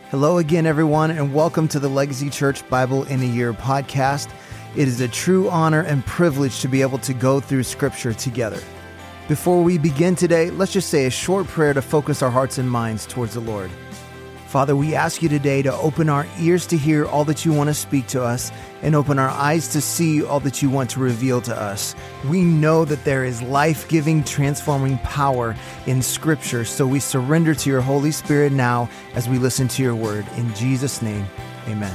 Hello again, everyone, and welcome to the Legacy Church Bible in a Year podcast. It is a true honor and privilege to be able to go through Scripture together. Before we begin today, let's just say a short prayer to focus our hearts and minds towards the Lord. Father, we ask you today to open our ears to hear all that you want to speak to us and open our eyes to see all that you want to reveal to us. We know that there is life-giving, transforming power in Scripture, so we surrender to your Holy Spirit now as we listen to your word. In Jesus' name, amen.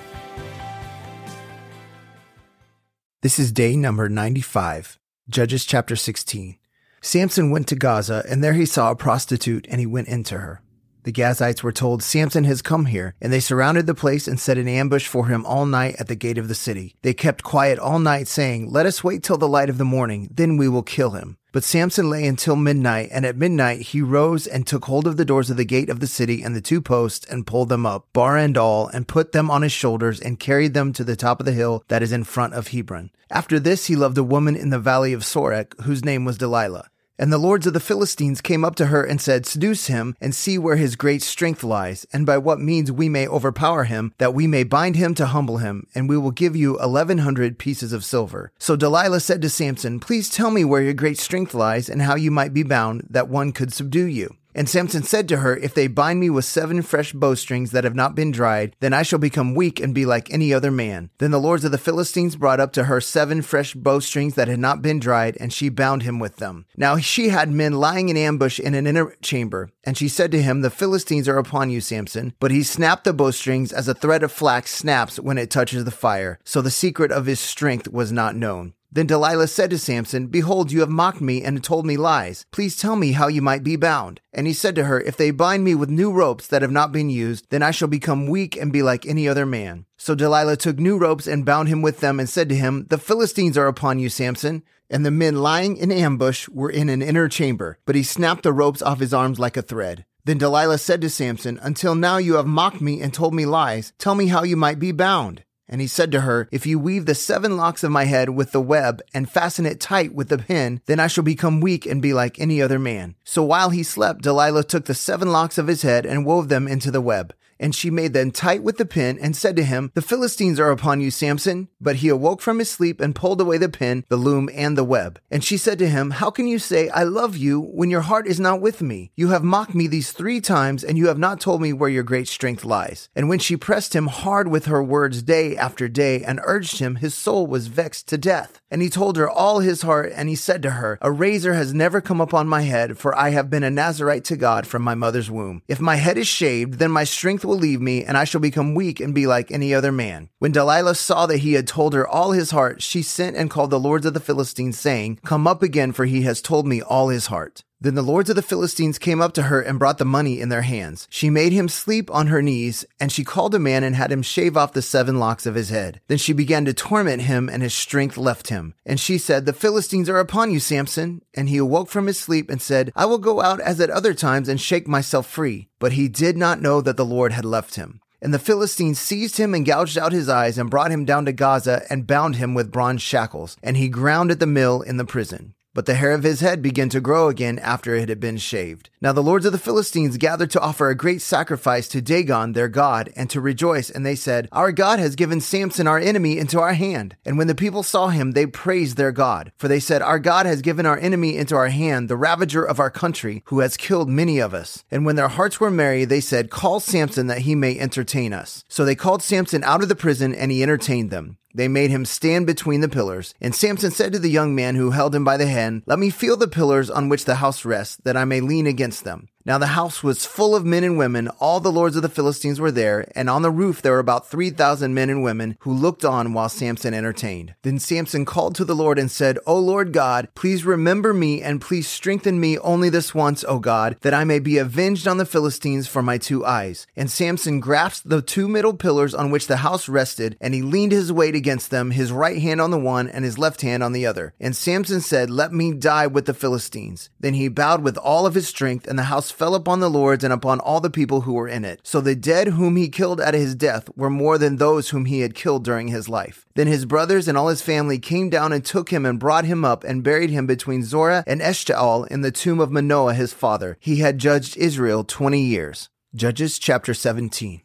This is day number 95, Judges chapter 16. Samson went to Gaza, and there he saw a prostitute, and he went into her. The Gazites were told, "Samson has come here," and they surrounded the place and set an ambush for him all night at the gate of the city. They kept quiet all night, saying, "Let us wait till the light of the morning, then we will kill him." But Samson lay until midnight, and at midnight he rose and took hold of the doors of the gate of the city and the two posts and pulled them up, bar and all, and put them on his shoulders and carried them to the top of the hill that is in front of Hebron. After this he loved a woman in the valley of Sorek, whose name was Delilah. And the lords of the Philistines came up to her and said, "Seduce him, and see where his great strength lies, and by what means we may overpower him, that we may bind him to humble him, and we will give you 1,100 pieces of silver." So Delilah said to Samson, "Please tell me where your great strength lies, and how you might be bound, that one could subdue you." And Samson said to her, "If they bind me with 7 fresh bowstrings that have not been dried, then I shall become weak and be like any other man." Then the lords of the Philistines brought up to her 7 fresh bowstrings that had not been dried, and she bound him with them. Now she had men lying in ambush in an inner chamber, and she said to him, "The Philistines are upon you, Samson." But he snapped the bowstrings as a thread of flax snaps when it touches the fire. So the secret of his strength was not known. Then Delilah said to Samson, "Behold, you have mocked me and told me lies. Please tell me how you might be bound." And he said to her, "If they bind me with new ropes that have not been used, then I shall become weak and be like any other man." So Delilah took new ropes and bound him with them and said to him, "The Philistines are upon you, Samson." And the men lying in ambush were in an inner chamber, but he snapped the ropes off his arms like a thread. Then Delilah said to Samson, "Until now you have mocked me and told me lies. Tell me how you might be bound." And he said to her, "If you weave the 7 locks of my head with the web and fasten it tight with the pin, then I shall become weak and be like any other man." So while he slept, Delilah took the 7 locks of his head and wove them into the web. And she made them tight with the pin and said to him, "The Philistines are upon you, Samson." But he awoke from his sleep and pulled away the pin, the loom, and the web. And she said to him, "How can you say, 'I love you,' when your heart is not with me? You have mocked me these 3 times, and you have not told me where your great strength lies." And when she pressed him hard with her words day after day and urged him, his soul was vexed to death. And he told her all his heart, and he said to her, "A razor has never come upon my head, for I have been a Nazirite to God from my mother's womb. If my head is shaved, then my strength will leave me, and I shall become weak and be like any other man." When Delilah saw that he had told her all his heart, she sent and called the lords of the Philistines, saying, "Come up again, for he has told me all his heart." Then the lords of the Philistines came up to her and brought the money in their hands. She made him sleep on her knees, and she called a man and had him shave off the 7 locks of his head. Then she began to torment him, and his strength left him. And she said, "The Philistines are upon you, Samson." And he awoke from his sleep and said, "I will go out as at other times and shake myself free." But he did not know that the Lord had left him. And the Philistines seized him and gouged out his eyes and brought him down to Gaza and bound him with bronze shackles. And he ground at the mill in the prison. But the hair of his head began to grow again after it had been shaved. Now the lords of the Philistines gathered to offer a great sacrifice to Dagon, their god, and to rejoice. And they said, "Our God has given Samson, our enemy, into our hand." And when the people saw him, they praised their God. For they said, "Our God has given our enemy into our hand, the ravager of our country, who has killed many of us." And when their hearts were merry, they said, "Call Samson that he may entertain us." So they called Samson out of the prison, and he entertained them. They made him stand between the pillars. And Samson said to the young man who held him by the hand, "Let me feel the pillars on which the house rests, that I may lean against them." Now the house was full of men and women. All the lords of the Philistines were there, and on the roof there were about 3,000 men and women who looked on while Samson entertained. Then Samson called to the Lord and said, "O Lord God, please remember me and please strengthen me only this once, O God, that I may be avenged on the Philistines for my 2 eyes." And Samson grasped the 2 middle pillars on which the house rested, and he leaned his weight against them, his right hand on the one and his left hand on the other. And Samson said, "Let me die with the Philistines." Then he bowed with all of his strength, and the house fell upon the lords and upon all the people who were in it. So the dead whom he killed at his death were more than those whom he had killed during his life. Then his brothers and all his family came down and took him and brought him up and buried him between Zorah and Eshtaol in the tomb of Manoah his father. He had judged Israel 20 years. Judges chapter 17.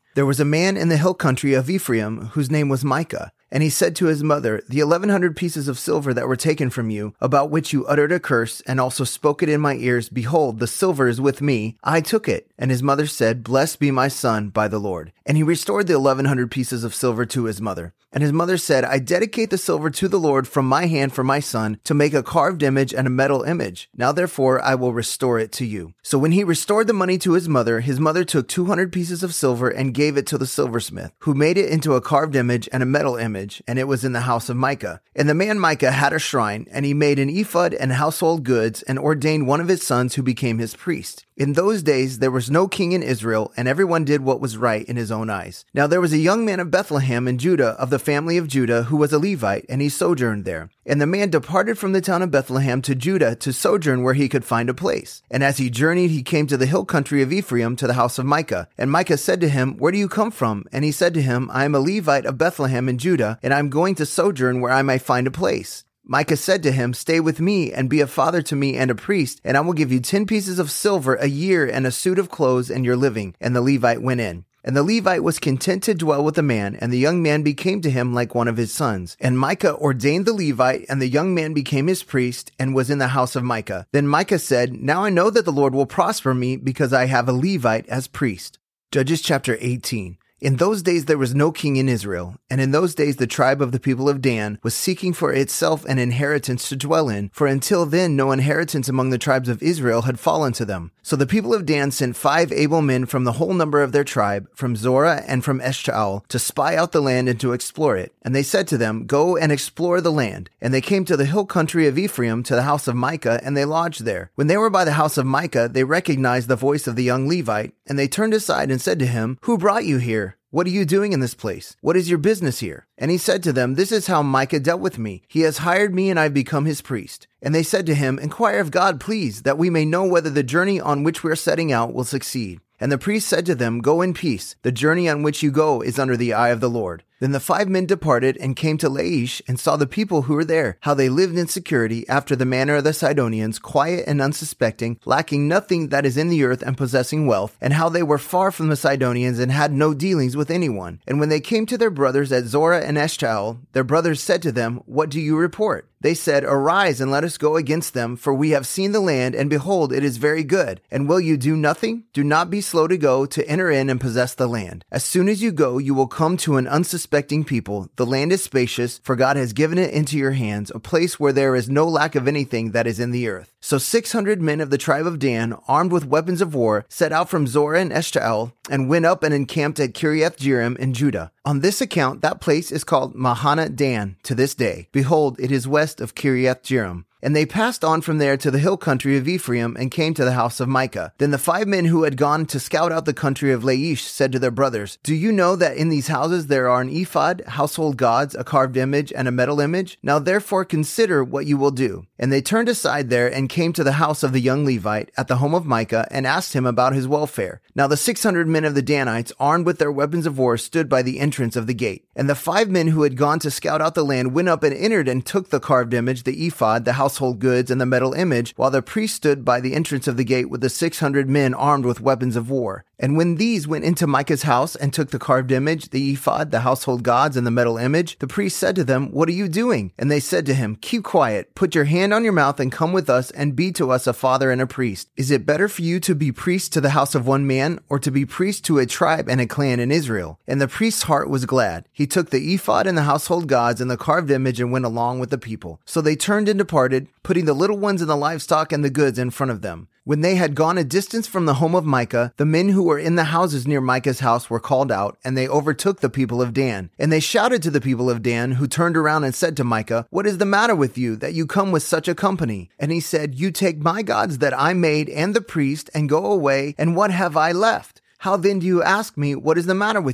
There was a man in the hill country of Ephraim whose name was Micah. And he said to his mother, the 1,100 pieces of silver that were taken from you, about which you uttered a curse, and also spoke it in my ears, behold, the silver is with me. I took it. And his mother said, Blessed be my son by the Lord. And he restored the 1,100 pieces of silver to his mother. And his mother said, I dedicate the silver to the Lord from my hand for my son, to make a carved image and a metal image. Now therefore I will restore it to you. So when he restored the money to his mother took 200 pieces of silver and gave it to the silversmith, who made it into a carved image and a metal image. And it was in the house of Micah. And the man Micah had a shrine, and he made an ephod and household goods, and ordained one of his sons who became his priest. In those days there was no king in Israel, and everyone did what was right in his own eyes. Now there was a young man of Bethlehem in Judah, of the family of Judah, who was a Levite, and he sojourned there. And the man departed from the town of Bethlehem to Judah to sojourn where he could find a place. And as he journeyed, he came to the hill country of Ephraim, to the house of Micah. And Micah said to him, Where do you come from? And he said to him, I am a Levite of Bethlehem in Judah, and I am going to sojourn where I may find a place. Micah said to him, Stay with me and be a father to me and a priest, and I will give you 10 pieces of silver a year and a suit of clothes and your living. And the Levite went in. And the Levite was content to dwell with the man, and the young man became to him like one of his sons. And Micah ordained the Levite, and the young man became his priest, and was in the house of Micah. Then Micah said, Now I know that the Lord will prosper me, because I have a Levite as priest. Judges chapter 18. In those days there was no king in Israel, and in those days the tribe of the people of Dan was seeking for itself an inheritance to dwell in, for until then no inheritance among the tribes of Israel had fallen to them. So the people of Dan sent 5 able men from the whole number of their tribe, from Zorah and from Eshtaol, to spy out the land and to explore it. And they said to them, Go and explore the land. And they came to the hill country of Ephraim, to the house of Micah, and they lodged there. When they were by the house of Micah, they recognized the voice of the young Levite, and they turned aside and said to him, Who brought you here? What are you doing in this place? What is your business here? And he said to them, This is how Micah dealt with me. He has hired me, and I've become his priest. And they said to him, Inquire of God, please, that we may know whether the journey on which we are setting out will succeed. And the priest said to them, Go in peace. The journey on which you go is under the eye of the Lord. Then the 5 men departed and came to Laish and saw the people who were there, how they lived in security after the manner of the Sidonians, quiet and unsuspecting, lacking nothing that is in the earth and possessing wealth, and how they were far from the Sidonians and had no dealings with anyone. And when they came to their brothers at Zorah and Eshtaol, their brothers said to them, What do you report? They said, Arise and let us go against them, for we have seen the land, and behold, it is very good. And will you do nothing? Do not be slow to go to enter in and possess the land. As soon as you go, you will come to an unsuspecting people. The land is spacious, for God has given it into your hands, a place where there is no lack of anything that is in the earth. So 600 men of the tribe of Dan, armed with weapons of war, set out from Zorah and Eshtaol, and went up and encamped at Kiriath Jearim in Judah. On this account, that place is called Mahaneh Dan to this day. Behold, it is west of Kiriath Jearim. And they passed on from there to the hill country of Ephraim and came to the house of Micah. Then the 5 men who had gone to scout out the country of Laish said to their brothers, Do you know that in these houses there are an ephod, household gods, a carved image, and a metal image? Now therefore consider what you will do. And they turned aside there and came to the house of the young Levite at the home of Micah and asked him about his welfare. Now the 600 men of the Danites, armed with their weapons of war, stood by the entrance of the gate. And the 5 men who had gone to scout out the land went up and entered and took the carved image, the ephod, the household goods, and the metal image, while the priest stood by the entrance of the gate with the 600 men armed with weapons of war. And when these went into Micah's house and took the carved image, the ephod, the household gods, and the metal image, the priest said to them, What are you doing? And they said to him, Keep quiet, put your hand on your mouth and come with us and be to us a father and a priest. Is it better for you to be priest to the house of one man, or to be priest to a tribe and a clan in Israel? And the priest's heart was glad. He took the ephod and the household gods and the carved image and went along with the people. So they turned and departed, putting the little ones and the livestock and the goods in front of them. When they had gone a distance from the home of Micah, the men who were in the houses near Micah's house were called out, and they overtook the people of Dan. And they shouted to the people of Dan, who turned around and said to Micah, What is the matter with you, that you come with such a company? And he said, You take my gods that I made and the priest, and go away, and what have I left? How then do you ask me, What is the matter with you?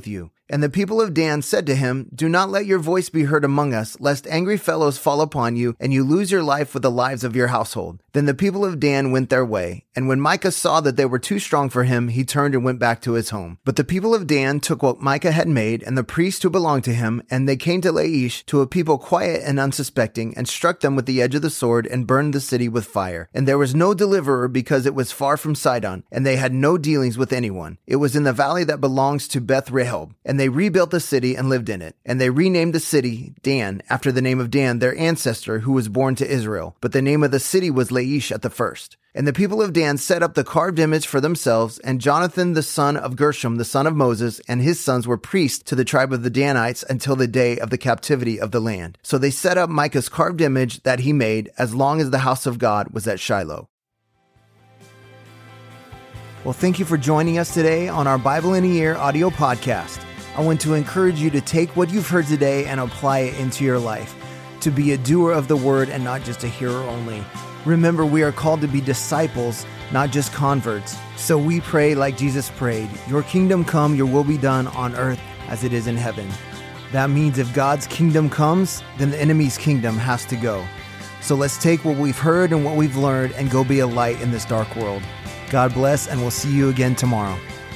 And the people of Dan said to him, "Do not let your voice be heard among us, lest angry fellows fall upon you, and you lose your life with the lives of your household." Then the people of Dan went their way. And when Micah saw that they were too strong for him, he turned and went back to his home. But the people of Dan took what Micah had made, and the priests who belonged to him, and they came to Laish, to a people quiet and unsuspecting, and struck them with the edge of the sword, and burned the city with fire. And there was no deliverer, because it was far from Sidon, and they had no dealings with anyone. It was in the valley that belongs to Beth Rehob. And they rebuilt the city and lived in it. And they renamed the city Dan, after the name of Dan, their ancestor, who was born to Israel. But the name of the city was Laish at the first. And the people of Dan set up the carved image for themselves, and Jonathan the son of Gershom, the son of Moses, and his sons were priests to the tribe of the Danites until the day of the captivity of the land. So they set up Micah's carved image that he made, as long as the house of God was at Shiloh. Well, thank you for joining us today on our Bible in a Year audio podcast. I want to encourage you to take what you've heard today and apply it into your life, to be a doer of the word and not just a hearer only. Remember, we are called to be disciples, not just converts. So we pray like Jesus prayed, "Your kingdom come, your will be done on earth as it is in heaven." That means if God's kingdom comes, then the enemy's kingdom has to go. So let's take what we've heard and what we've learned and go be a light in this dark world. God bless, and we'll see you again tomorrow.